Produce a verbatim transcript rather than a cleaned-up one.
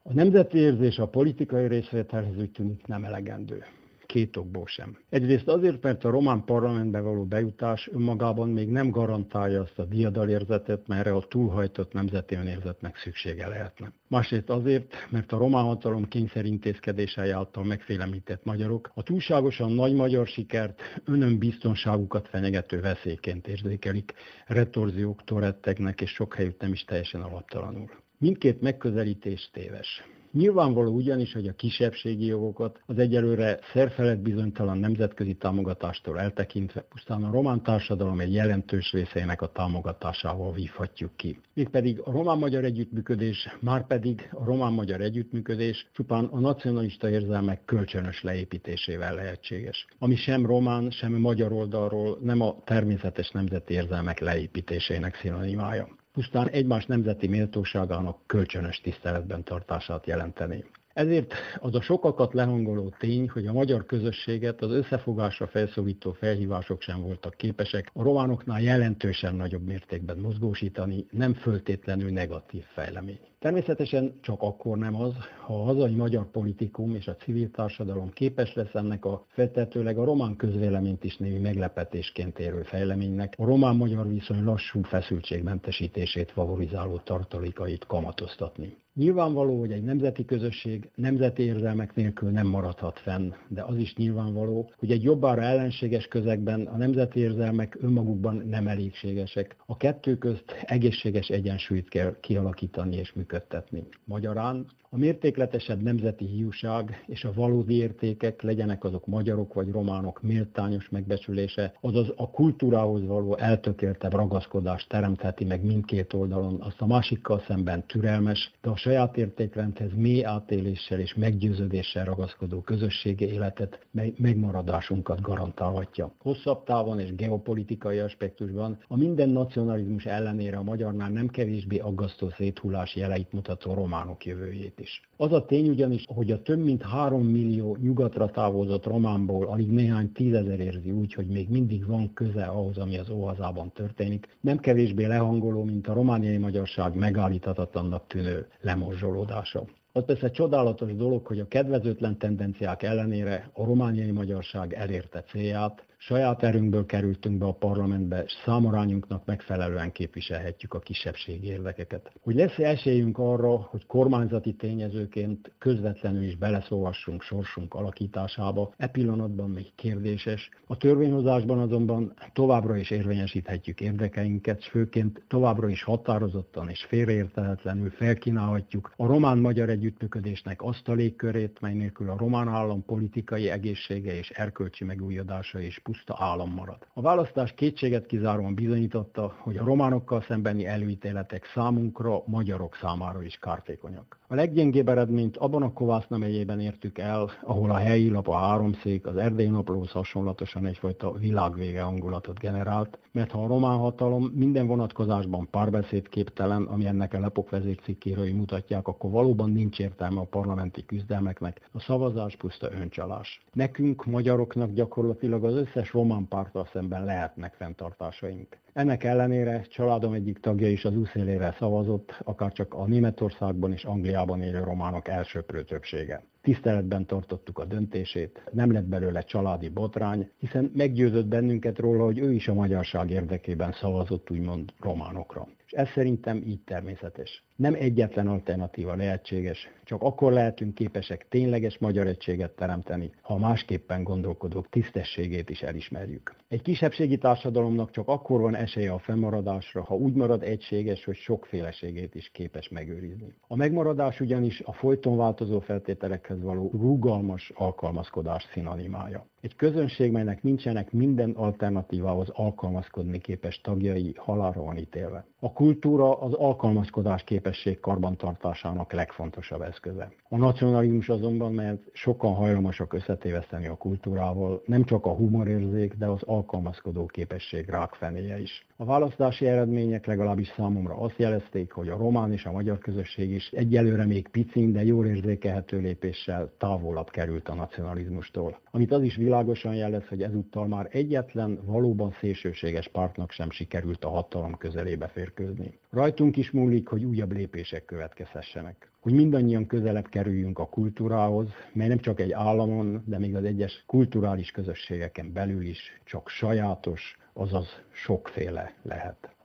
A nemzeti érzés a politikai részvételhez úgy tűnik nem elegendő. Két okból sem. Egyrészt azért, mert a román parlamentbe való bejutás önmagában még nem garantálja azt a diadalérzetet, melyre a túlhajtott nemzeti önérzetnek szüksége lehetne. Másrészt azért, mert a román hatalom kényszerintézkedései által megfélemlített magyarok a túlságosan nagy magyar sikert önönbiztonságukat fenyegető veszélyként érzékelik, retorzióktól rettegnek, és sok helyütt nem is teljesen alaptalanul. Mindkét megközelítés téves. Nyilvánvaló ugyanis, hogy a kisebbségi jogokat az egyelőre szerfelett bizonytalan nemzetközi támogatástól eltekintve pusztán a román társadalom egy jelentős részének a támogatásával vívhatjuk ki. Mégpedig a román-magyar együttműködés, márpedig a román-magyar együttműködés csupán a nacionalista érzelmek kölcsönös leépítésével lehetséges, ami sem román, sem magyar oldalról nem a természetes nemzeti érzelmek leépítésének szinonimája. Pusztán egymás nemzeti méltóságának kölcsönös tiszteletben tartását jelenteni. Ezért az a sokakat lehangoló tény, hogy a magyar közösséget az összefogásra felszólító felhívások sem voltak képesek a románoknál jelentősen nagyobb mértékben mozgósítani, nem föltétlenül negatív fejlemény. Természetesen csak akkor nem az, ha a hazai magyar politikum és a civil társadalom képes lesz ennek a feltetőleg a román közvéleményt is némi meglepetésként érő fejleménynek a román-magyar viszony lassú feszültségmentesítését favorizáló tartalékait kamatoztatni. Nyilvánvaló, hogy egy nemzeti közösség nemzeti érzelmek nélkül nem maradhat fenn, de az is nyilvánvaló, hogy egy jobbára ellenséges közegben a nemzeti érzelmek önmagukban nem elégségesek. A kettő közt egészséges egyensúlyt kell kialakítani és működtetni. Magyarán a mértékletesebb nemzeti hiúság és a valódi értékek, legyenek azok magyarok vagy románok méltányos megbecsülése, azaz a kultúrához való eltökéltebb ragaszkodást teremtheti meg mindkét oldalon, azt a másikkal szemben türelmes, de a saját értékrendhez mély átéléssel és meggyőződéssel ragaszkodó közösségi életet, mely megmaradásunkat garantálhatja. Hosszabb távon és geopolitikai aspektusban a minden nacionalizmus ellenére a magyarnál nem kevésbé aggasztó széthullás jeleit mutató románok jövőjét is. Az a tény ugyanis, hogy a több mint három millió nyugatra távozott románból alig néhány tízezer érzi úgy, hogy még mindig van köze ahhoz, ami az óhazában történik, nem kevésbé lehangoló, mint a romániai magyarság megállíthatatlannak tűnő lemorzsolódása. Az persze csodálatos dolog, hogy a kedvezőtlen tendenciák ellenére a romániai magyarság elérte célját, saját erőnkből kerültünk be a parlamentbe, és számarányunknak megfelelően képviselhetjük a kisebbségi érdekeket. Hogy lesz esélyünk arra, hogy kormányzati tényezőként közvetlenül is beleszólhassunk sorsunk alakításába, e pillanatban még kérdéses. A törvényhozásban azonban továbbra is érvényesíthetjük érdekeinket, és főként továbbra is határozottan és félreérthetetlenül felkínálhatjuk a román-magyar együttműködésnek azt a légkörét, mely nélkül a román állam politikai egészsége és erkölcsi megújulása is puszta állam marad. A választás kétséget kizáróan bizonyította, hogy a románokkal szembeni előítéletek számunkra, magyarok számára is kártékonyak. A leggyengébb eredményt abban a Kovászna megyében értük el, ahol a helyi lap, a Háromszék az Erdélyi Naplóhoz hasonlatosan egyfajta világvége hangulatot generált, mert ha a román hatalom minden vonatkozásban párbeszédképtelen, ami ennek a lapok vezércikkéről mutatják, akkor valóban nincs értelme a parlamenti küzdelmeknek, a szavazás puszta öncsalás. Nekünk, magyaroknak gyakorlatilag az összes román párttal szemben lehetnek fenntartásaink. Ennek ellenére családom egyik tagja is az úszélére szavazott, akárcsak a Németországban és Angliában élő románok elsöprő többsége. Tiszteletben tartottuk a döntését, nem lett belőle családi botrány, hiszen meggyőzött bennünket róla, hogy ő is a magyarság érdekében szavazott úgymond románokra. És ez szerintem így természetes. Nem egyetlen alternatíva lehetséges, csak akkor lehetünk képesek tényleges magyar egységet teremteni, ha másképpen gondolkodók tisztességét is elismerjük. Egy kisebbségi társadalomnak csak akkor van esélye a fennmaradásra, ha úgy marad egységes, hogy sokféleségét is képes megőrizni. A megmaradás ugyanis a folyton változó feltételekhez való rugalmas alkalmazkodás szinonimája. Egy közönség, melynek nincsenek minden alternatívához alkalmazkodni képes tagjai, halálra van ítélve. A kultúra az alkalmazkodás képesség karbantartásának legfontosabb eszköze. A nacionalizmus azonban, mert sokan hajlamosak összetéveszteni a kultúrával, nem csak a humorérzék, de az alkalmazkodó képesség rákfenéje is. A választási eredmények legalábbis számomra azt jelezték, hogy a román és a magyar közösség is egyelőre még picin, de jól érzékelhető lépéssel távolabb került a nacionalizmustól. Amit az is világosan jelez, hogy ezúttal már egyetlen valóban szélsőséges pártnak sem sikerült a hatalom közelébe férkőzni. Rajtunk is múlik, hogy újabb lépések következhessenek. Hogy mindannyian közelebb kerüljünk a kultúrához, mely nem csak egy államon, de még az egyes kulturális közösségeken belül is csak sajátos, azaz sokféle lehet.